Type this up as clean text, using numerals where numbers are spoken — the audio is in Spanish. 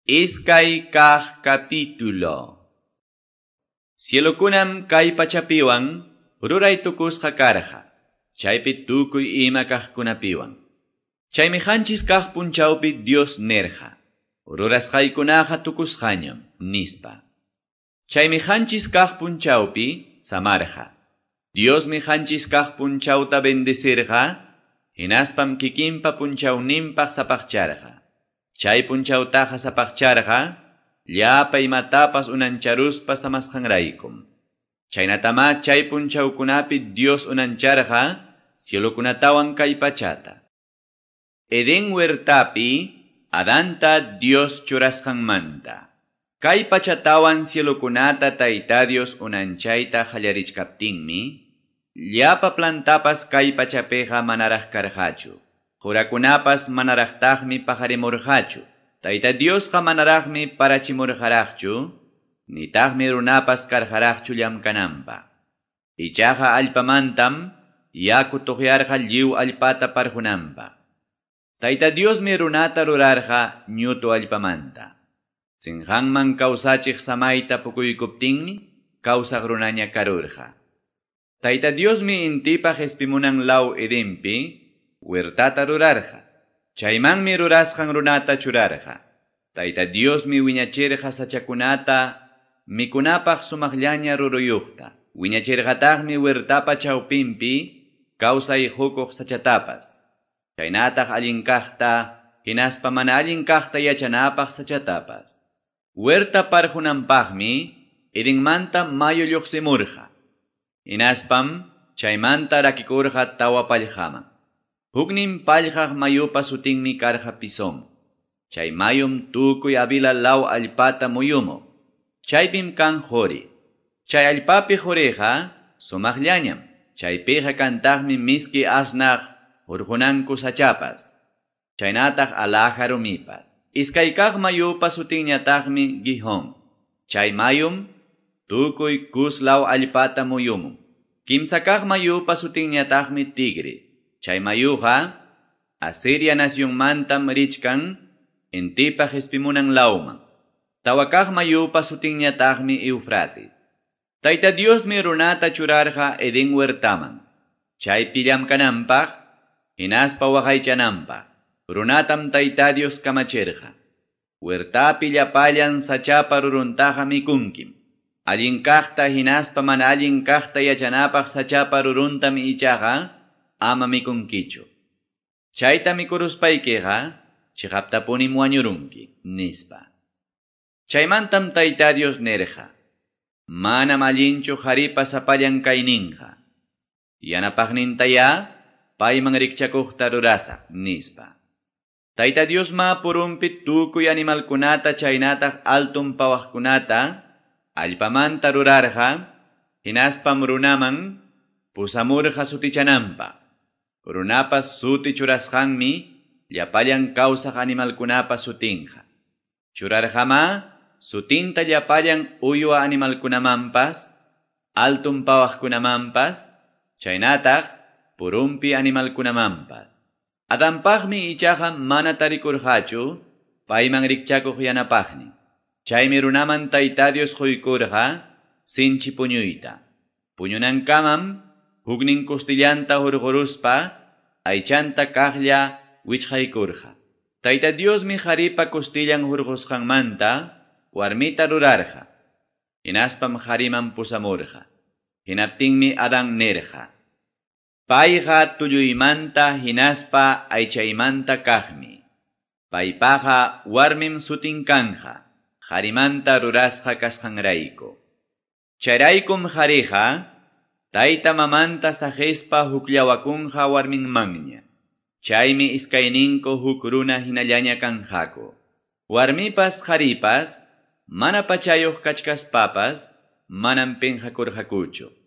Iskay kaq capítulo. Cielokunam kay pachapiwan ruray tukusqa karqa. Chaypi tukuy ima kaqkunapiwan. Chaymi qanchis kaq punchawpi Dios nerqa. Rurasqaykunaqa tukusqañam nispa. Chaymi qanchis kaq punchawpi samarqa. Diosmi qanchis kaq punchawta bendecirqa. Hinaspam kikinpa punchawninpaq sapaqcharqa. Chay punchawtaqa sapaqcharqa, llapa imatapas unancharuspa samasqanraykum. Chaynatama chay punchawkunapi Dios unancharqa, cielokunatawan kay pachata. Eden huertapi, Adanta Dios churasqanmanta. Kay pachatawan cielokunata Tayta Dios unanchayta qallarichkaptinmi, llapa plantapas kay pachapeqa manaraq karqachu. Jurakunapas manaraqtaqmi pajarimurqachu. Tayta Diosqa manaraqmi parachimurqaraqchu, nitaqmi runapas karqaraqchu llamkananpaq. Ichaqa allpamantam yaku tuqyarqa lliw allpata parjunanpaq. Tayta Diosmi runata rurarqa ñutu allpamanta. Sinqanman kawsachiq samayta pukuykuptinmi kawsaq runaña karurqa. Tayta Diosmi intipaq espimunan law Edenpi huertata rurarqa. Chaymanmi rurasqan runata churarqa. Tayta Diosmi wiñachirqa sachakunata mikunapaq sumaqllaña ruruyuqta. Wiñachirqataqmi huertapa chawpinpi kawsay hukuq sachatapas. Chaynataq allin kaqta, hinaspa mana allin kaqta yachanapaq sachatapas. Huerta parjunanpaqmi Edenmanta mayo lluqsimurqa. Hinaspam chaymanta rakikurqa tawa pallqaman. Huknin pallqaq mayupa sutinmi karqa Pisón. Chay mayum tukuy Avila law allpata muyumo. Chaypim kan Jore. Chay allpapi Joreqa sumaqllañam. Chaypiqa kantaqmi miski asnaq hurjunanku sachapas. Chaynataq alaja rumipas. Iskay kaq mayupa sutinñataqmi Gihón. Chay mayum tukuy kus law allpata muyumo. Kimsa kaq mayupa sutinñataqmi Tigre. Chay mayuqa, Asiria nacionmantam richkan, intipaq espimunan lawman. Tawakaq mayupa sutinñataqmi Eufrates. Tayta Diosmi runata churarqa Eden huertaman. Chaypi llamkananpaq, hinaspa waqaychananpaq. Runatam Tayta Dios kamachirqa. Huertapi llapallan sachapa ruruntaqa mikunkim. Allin kaqta hinaspa mana allin kaqta yachanapaq sachapa ruruntam ichaqa, ama mikunkichu. Chayta mikuruspaykiqa, chiqaptapunim wañurunki, nispa. Chaymantam Tayta Dios nerqa. Manam allinchu qharipa sapallan kayninqa. Yanapaqnintaya, payman rikchakuqta rurasaq, nispa. Tayta Diosma purunpi tukuy animalkunata chaynataq altun pawaqkunata, allpamanta rurarqa, hinaspam runaman, pusamurqa sutichananpaq. Runapas suti churasqanmi, llapallan kawsaq animalkunapas sutinqa. Churarqama, sutinta llapallan uywa animalkunamanpas, altun pawaqkunamanpas, chaynataq purunpi animalkunamanpas. Adanpaqmi ichaqa mana tarikurqachu, payman rikchakuq yanapaqnin. Chaymi runaman Tayta Dios quykurqa, sinchi puñuyta. Puñunankamam, huknin kustillanta hurquruspa, aychanta kaqlla wichqaykurqa. Tayta Diosmi qharipa kustillan hurqusqanmanta, warmita rurarqa. Hinaspam qhariman pusamurqa. Hinaptinmi Adán nerqa. Payqa tulluymanta hinaspa aychaymanta kaqmi. Paypaqa warmim sutin kanqa. Qharimanta rurasqa kasqanrayku. Chayraykum qhariqa, Tayta mamanta sajespa hukllawakunqa warminmanña. Chaymi iskayninku huk runa hinallaña kanqaku. Warmipas qharipas, mana pachayuq kachkaspapas, manam penqakurqakuchu.